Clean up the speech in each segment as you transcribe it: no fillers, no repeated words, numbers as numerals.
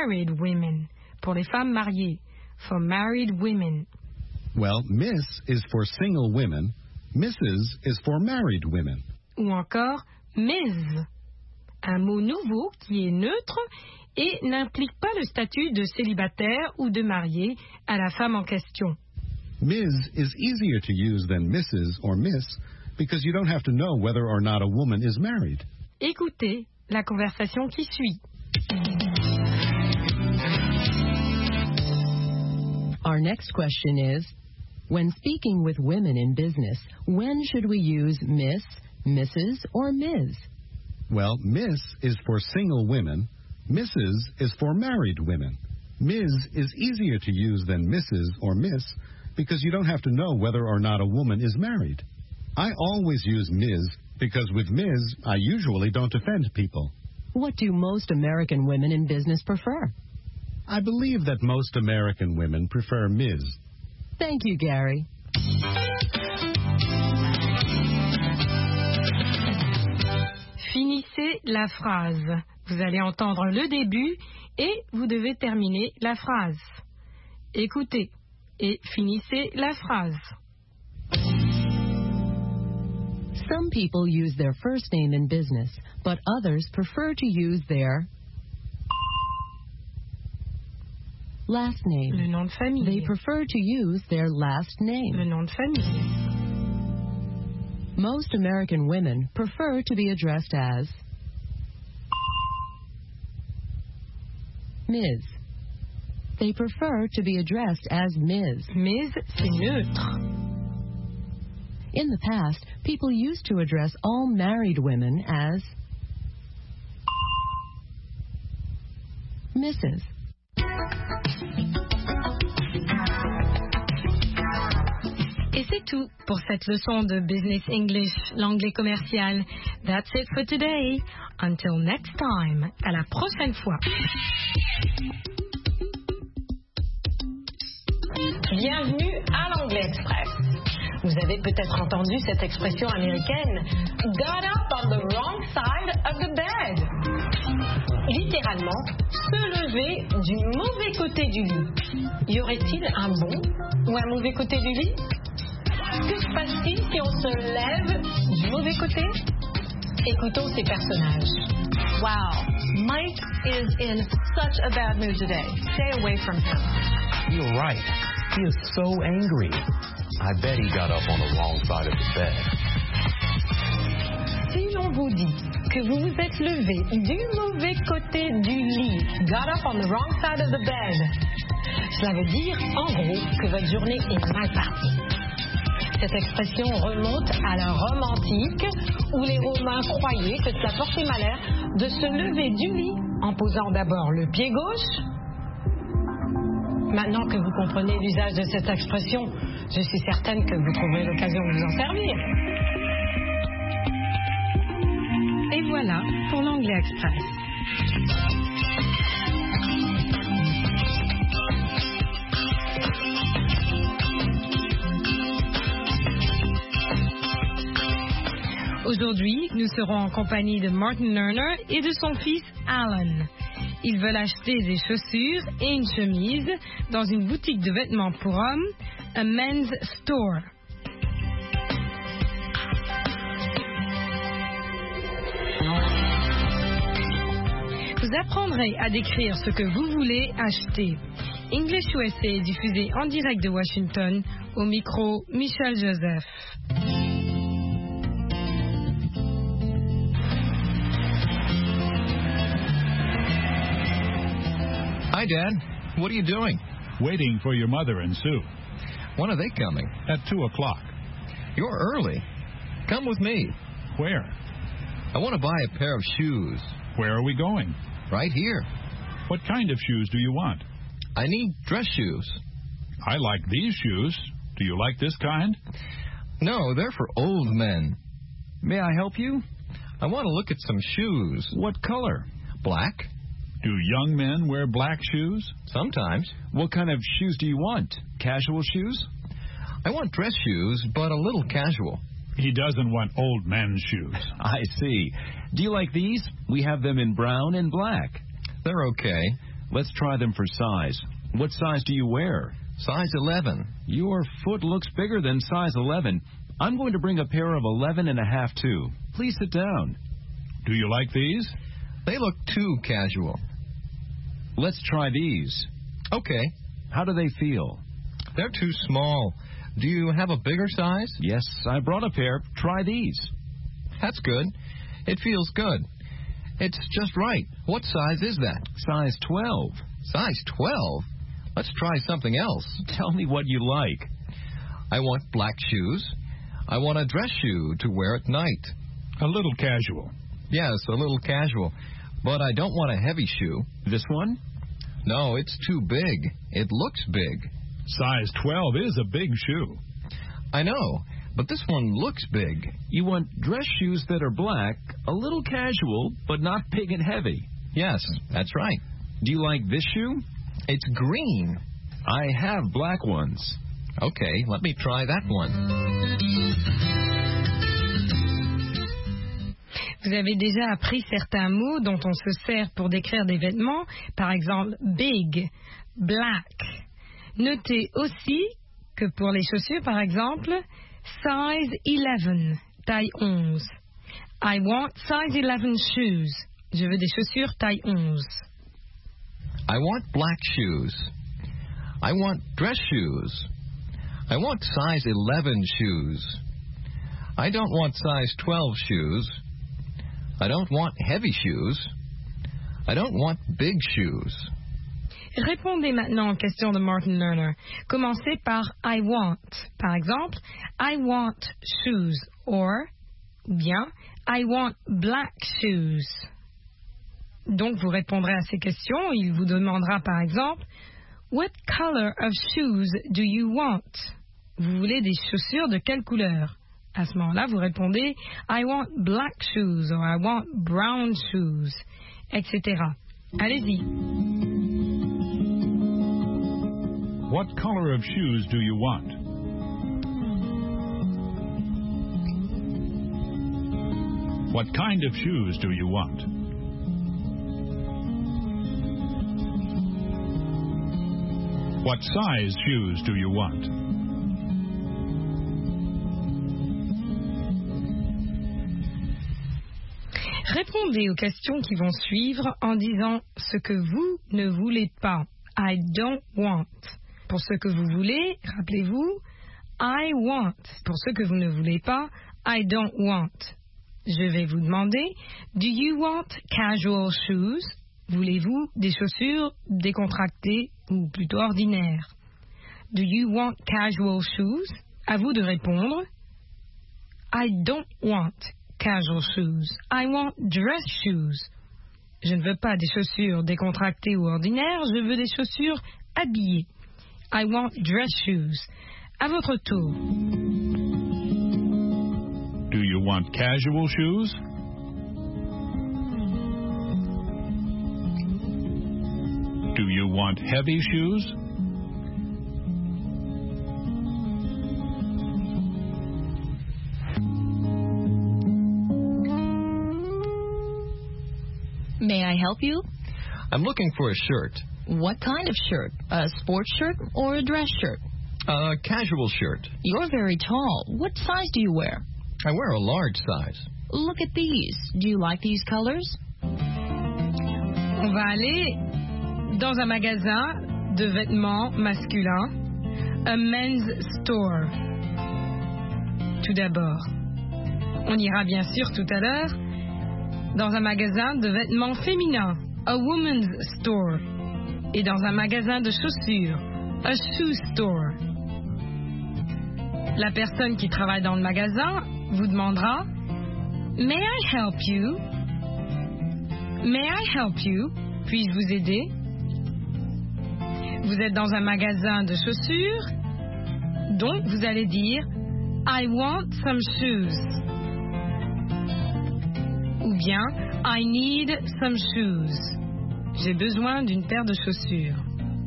married women. Pour les femmes mariées. For married women. Well, Miss is for single women. Mrs. is for married women. Ou encore Ms. Un mot nouveau qui est neutre et n'implique pas le statut de célibataire ou de marié à la femme en question. Ms. is easier to use than Mrs. or Miss because you don't have to know whether or not a woman is married. Écoutez la conversation qui suit. Our next question is, when speaking with women in business, when should we use Miss, Mrs., or Ms.? Well, Miss is for single women. Mrs. is for married women. Ms. is easier to use than Mrs. or Miss because you don't have to know whether or not a woman is married. I always use Ms. because with Ms. I usually don't offend people. What do most American women in business prefer? I believe that most American women prefer Ms. Thank you, Gary. Finissez la phrase. Vous allez entendre le début et vous devez terminer la phrase. Écoutez et finissez la phrase. Some people use their first name in business, but others prefer to use their last name. Le nom de famille. They prefer to use their last name. Le nom de famille. Most American women prefer to be addressed as Ms. They prefer to be addressed as Ms. Ms, c'est neutre. In the past, people used to address all married women as Mrs. Et c'est tout pour cette leçon de Business English, l'anglais commercial. That's it for today. Until next time. À la prochaine fois. Bienvenue à l'Anglais Express. Vous avez peut-être entendu cette expression américaine got up on the wrong side of the bed. Littéralement, se lever du mauvais côté du lit. Y aurait-il un bon ou un mauvais côté du lit? Que se passe-t-il si on se lève du mauvais côté? Écoutons ces personnages. Wow, Mike is in such a bad mood today. Stay away from him. You're right. He is so angry. I bet he got up on the wrong side of the bed. Si l'on vous dit que vous vous êtes levé du mauvais côté du lit, got up on the wrong side of the bed, cela veut dire, en gros, que votre journée est mal partie. Cette expression remonte à la Rome antique, où les Romains croyaient que cela portait malheur de se lever du lit en posant d'abord le pied gauche. Maintenant que vous comprenez l'usage de cette expression, je suis certaine que vous trouverez l'occasion de vous en servir. Et voilà pour l'Anglais Express. Aujourd'hui, nous serons en compagnie de Martin Lerner et de son fils Alan. Ils veulent acheter des chaussures et une chemise dans une boutique de vêtements pour hommes, a men's store. Vous apprendrez à décrire ce que vous voulez acheter. English USA est diffusé en direct de Washington, au micro Michel Joseph. Hi, Dad. What are you doing? Waiting for your mother and Sue. When are they coming? At 2 o'clock. You're early. Come with me. Where? I want to buy a pair of shoes. Where are we going? Right here. What kind of shoes do you want? I need dress shoes. I like these shoes. Do you like this kind? No, they're for old men. May I help you? I want to look at some shoes. What color? Black. Do young men wear black shoes? Sometimes. What kind of shoes do you want? Casual shoes? I want dress shoes, but a little casual. He doesn't want old men's shoes. I see. Do you like these? We have them in brown and black. They're okay. Let's try them for size. What size do you wear? Size 11. Your foot looks bigger than size 11. I'm going to bring a pair of 11.5 too. Please sit down. Do you like these? They look too casual. Let's try these. Okay. How do they feel? They're too small. Do you have a bigger size? Yes, I brought a pair. Try these. That's good. It feels good. It's just right. What size is that? Size 12. Size 12? Let's try something else. Tell me what you like. I want black shoes. I want a dress shoe to wear at night. A little casual. Yes, a little casual. But I don't want a heavy shoe. This one? No, it's too big. It looks big. Size 12 is a big shoe. I know, but this one looks big. You want dress shoes that are black, a little casual, but not big and heavy. Yes, that's right. Do you like this shoe? It's green. I have black ones. Okay, let me try that one. Vous avez déjà appris certains mots dont on se sert pour décrire des vêtements, par exemple big, black. Notez aussi que pour les chaussures, par exemple, size 11, taille 11. I want size 11 shoes. Je veux des chaussures taille 11. I want black shoes. I want dress shoes. I want size 11 shoes. I don't want size 12 shoes. I don't want heavy shoes. I don't want big shoes. Répondez maintenant aux questions de Martin Lerner. Commencez par I want. Par exemple, I want shoes or bien I want black shoes. Donc vous répondrez à ces questions. Il vous demandera par exemple What color of shoes do you want? Vous voulez des chaussures de quelle couleur? À ce moment-là, vous répondez I want black shoes or I want brown shoes, etc. Allez-y. What color of shoes do you want? What kind of shoes do you want? What size shoes do you want? Répondez aux questions qui vont suivre en disant ce que vous ne voulez pas. I don't want. Pour ce que vous voulez, rappelez-vous, I want. Pour ce que vous ne voulez pas, I don't want. Je vais vous demander, do you want casual shoes? Voulez-vous des chaussures décontractées ou plutôt ordinaires? Do you want casual shoes? À vous de répondre. I don't want casual shoes. I want dress shoes. Je ne veux pas des chaussures décontractées ou ordinaires, je veux des chaussures habillées. I want dress shoes. À votre tour. Do you want casual shoes? Do you want heavy shoes? May I help you? I'm looking for a shirt. What kind of shirt? A sports shirt or a dress shirt? A casual shirt. You're very tall. What size do you wear? I wear a large size. Look at these. Do you like these colors? On va aller dans un magasin de vêtements masculins, a men's store. Tout d'abord. On ira bien sûr tout à l'heure dans un magasin de vêtements féminins, a woman's store. Et dans un magasin de chaussures, a shoe store. La personne qui travaille dans le magasin vous demandera May I help you? May I help you? Puis-je vous aider? Vous êtes dans un magasin de chaussures, donc vous allez dire I want some shoes. Ou bien I need some shoes. J'ai besoin d'une paire de chaussures.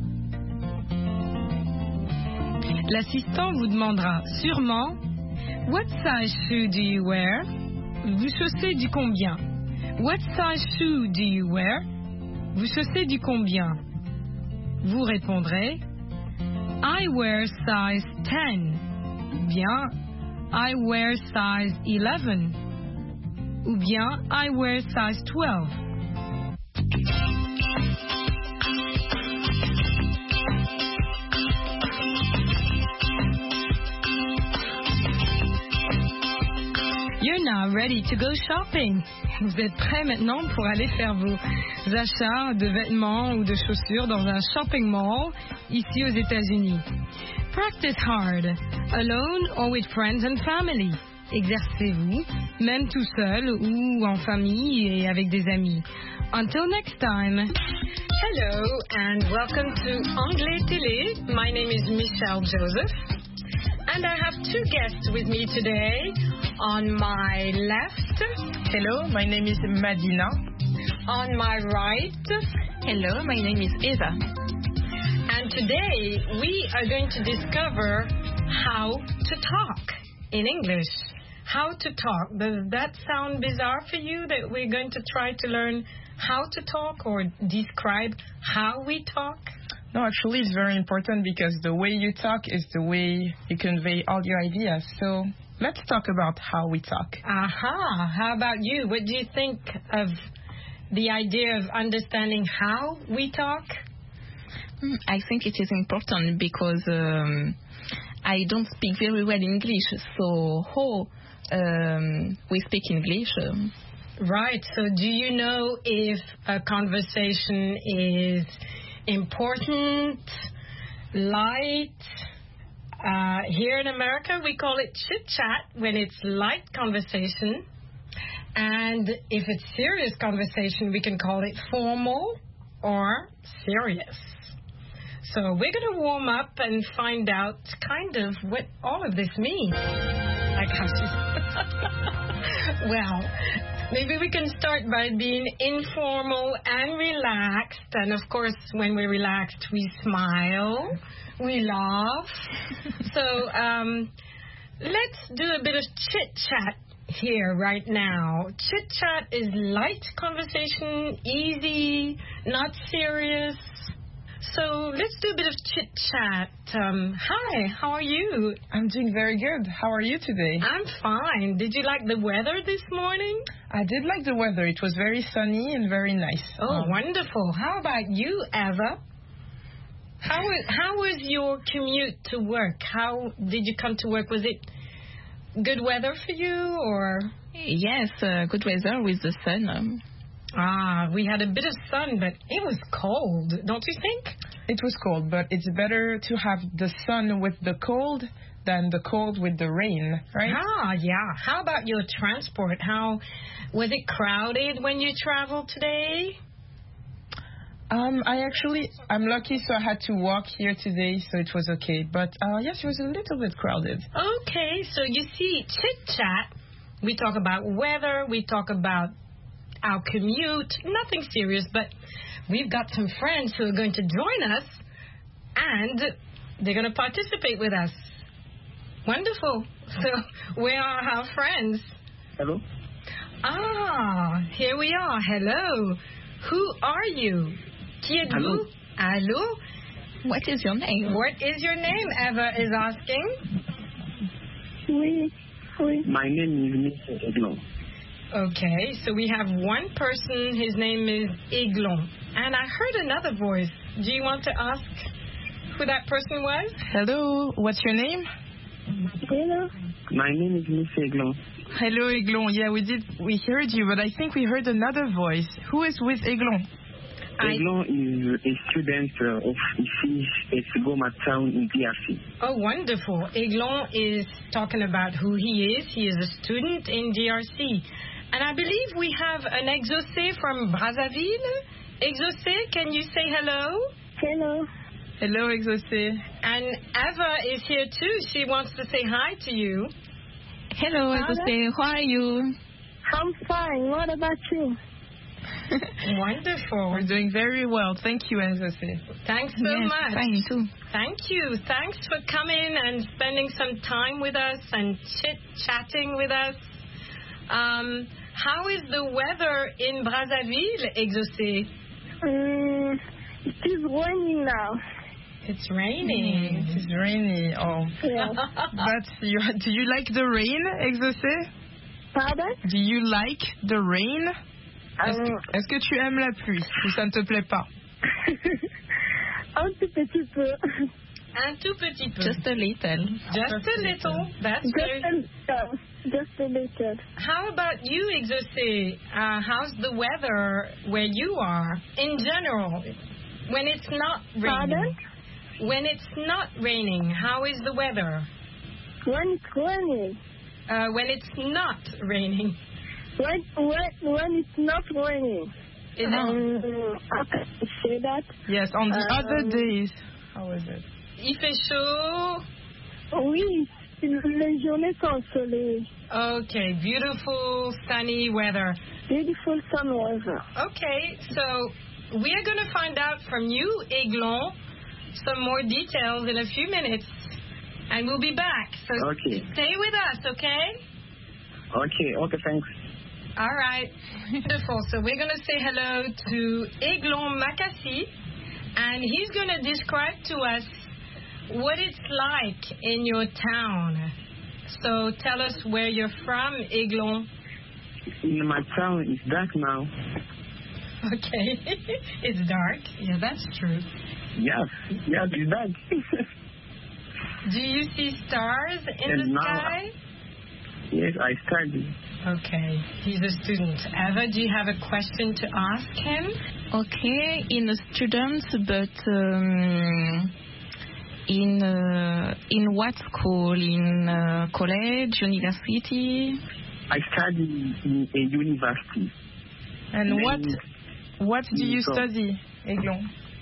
L'assistant vous demandera sûrement What size shoe do you wear? Vous chaussez du combien? What size shoe do you wear? Vous chaussez du combien? vous répondrez I wear size 10. Ou bien I wear size 11. Ou bien I wear size 12. You're now ready to go shopping. Vous êtes prêts maintenant pour aller faire vos achats de vêtements ou de chaussures dans un shopping mall ici aux États-Unis. Practice hard, alone or with friends and family. Exercez-vous, même tout seul ou en famille et avec des amis. Until next time. Hello and welcome to Anglais Télé. My name is Michelle Joseph. And I have two guests with me today. On my left, hello, my name is Madina. On my right, hello, my name is Eva. And today we are going to discover how to talk in English. How to talk. Does that sound bizarre for you that we're going to try to learn how to talk or describe how we talk? No, actually it's very important because the way you talk is the way you convey all your ideas. So let's talk about how we talk. Aha. How about you? What do you think of the idea of understanding how we talk? I think it is important because I don't speak very well English. So how we speak English? Right. So do you know if a conversation is important, light? Here in America, we call it chit-chat when it's light conversation. And if it's serious conversation, we can call it formal or serious. So we're going to warm up and find out kind of what all of this means. Well, maybe we can start by being informal and relaxed. And of course, when we're relaxed, we smile, we laugh. So let's do a bit of chit-chat here right now. Chit-chat is light conversation, easy, not serious. So let's do a bit of chit-chat. Hi, how are you? I'm doing very good. How are you today? I'm fine. Did you like the weather this morning? I did like the weather. It was very sunny and very nice. Oh, wonderful. How about you, Eva? How was your commute to work? How did you come to work? Was it good weather for you, or? Yes, good weather with the sun. We had a bit of sun, but it was cold, don't you think? It was cold, but it's better to have the sun with the cold than the cold with the rain, right? Yeah. How about your transport? How was it crowded when you traveled today? I'm lucky, so I had to walk here today, so it was okay. But yes, it was a little bit crowded. Okay, so you see, chit-chat, we talk about weather, we talk about our commute, nothing serious, but we've got some friends who are going to join us, and they're going to participate with us. Wonderful. So, where are our friends? Hello. Here we are. Hello. Who are you? Qui êtes-vous? Allô? What is your name? What is your name? Eva is asking. Oui. My name is Mr. Eglon. Okay, so we have one person, his name is Eglon. And I heard another voice. Do you want to ask who that person was? Hello, what's your name? Hello. My name is Mr. Eglon. Hello, Eglon. Yeah, we heard you, but I think we heard another voice. Who is with Eglon? Eglon is a student of IFI Esigoma town in DRC. Oh, wonderful. Eglon is talking about who he is. He is a student in DRC. And I believe we have an Exaucé from Brazzaville. Exaucé, can you say hello? Hello. Hello, Exaucé. And Eva is here too. She wants to say hi to you. Hello, Exaucé. How are you? I'm fine. What about you? Wonderful. We're doing very well. Thank you, Exaucé. Thanks so much. Fine too. Thank you. Thanks for coming and spending some time with us and chit-chatting with us. How is the weather in Brazzaville, Exaucé? It is raining now. It's raining. It is rainy. Oh. Yeah. But do you like the rain, Exaucé? Pardon? Do you like the rain? Est-ce que tu aimes la pluie ou ça ne te plaît pas? Un tout petit peu. Un tout petit peu. Just a little. Just a little. That's good. Just a little. How about you, Exaucé? How's the weather where you are in general? When it's not raining. Pardon? When it's not raining, how is the weather? When it's raining. When it's not raining. When it's not raining. How can I say that? Yes, on the other days. How is it? Il fait chaud. Oui, les journées sont ensoleillées. Okay, beautiful sunny weather. Beautiful sun weather. Okay, so we are going to find out from you, Aiglon, some more details in a few minutes. And we'll be back. So stay with us, okay? Okay, thanks. All right, beautiful. So we're going to say hello to Aiglon Makassi, and he's going to describe to us what it's like in your town. So tell us where you're from, Aiglon. In my town, it's dark now. Okay, it's dark. Yeah, that's true. Yes, it's dark. Do you see stars in the sky? Yes, I study. Okay, he's a student. Eva, do you have a question to ask him? Okay, in a student, but in what school? In college, university? I study in a university. And what do you study, Aiglon?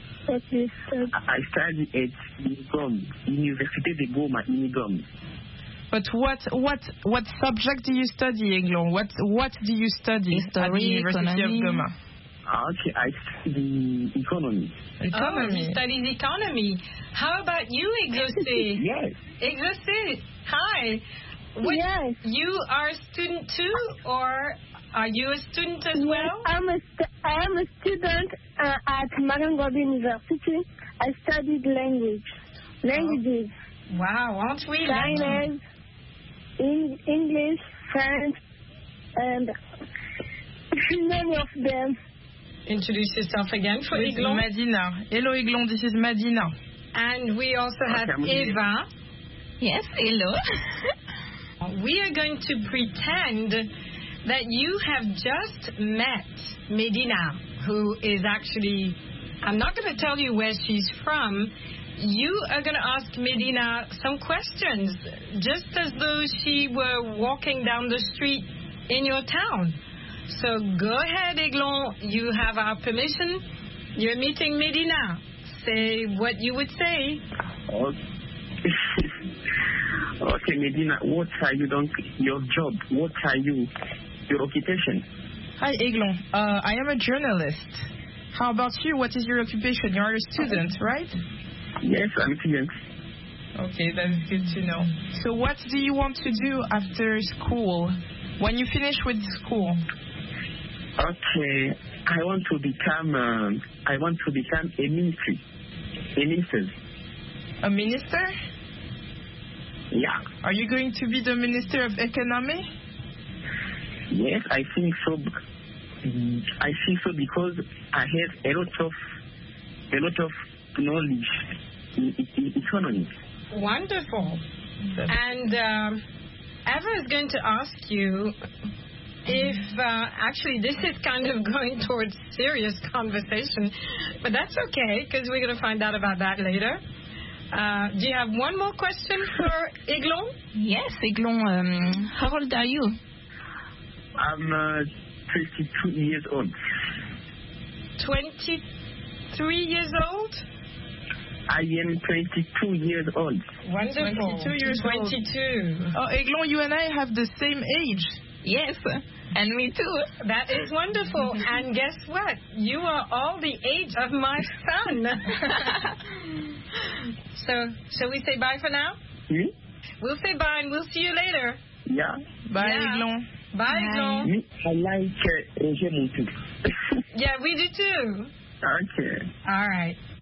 I study at Unigom, Université de Goma, Unigom. But what subject do you study, Aiglon? What do you study at the University of Goma? Okay, I study economy. Oh, he studies economy. How about you, Exaucé? Yes. Exaucé, hi. Yes. You are a student too, or are you a student as well? I am a student at Marangobi University. I studied languages. Wow, aren't we? Chinese, English, French, and many of them. Introduce yourself again for Aiglon. Madina. Hello, Aiglon. This is Madina. And we also have Eva. Yes, hello. We are going to pretend that you have just met Medina, who is actually, I'm not going to tell you where she's from. You are going to ask Medina some questions, just as though she were walking down the street in your town. So go ahead, Aiglon. You have our permission. You're meeting Medina. Say what you would say. Okay, Medina, what are you doing? Your job? What are you? Your occupation? Hi, Aiglon. I am a journalist. How about you? What is your occupation? You're a student, right? Yes, I'm a student. Okay, that's good to know. So what do you want to do after school? When you finish with school? Okay, I want to become a minister. A minister? Yeah. Are you going to be the Minister of Economy? Yes, I think so. I think so because I have a lot of knowledge in economy. Wonderful. And Eva is going to ask you if actually this is kind of going towards serious conversation, but that's okay because we're going to find out about that later. Do you have one more question for Aiglon? Yes, Aiglon. How old are you? I'm 22 years old. 23 years old? I am 22 years old. Wonderful. 22 years old. 22. Oh, Aiglon, you and I have the same age. Yes, and me too. That is wonderful. And guess what? You are all the age of my son. So, shall we say bye for now? Hmm? We'll say bye and we'll see you later. Yeah. Bye, Aiglon. Bye, Aiglon. I like Roger Montou. Yeah, we do too. Okay. All right.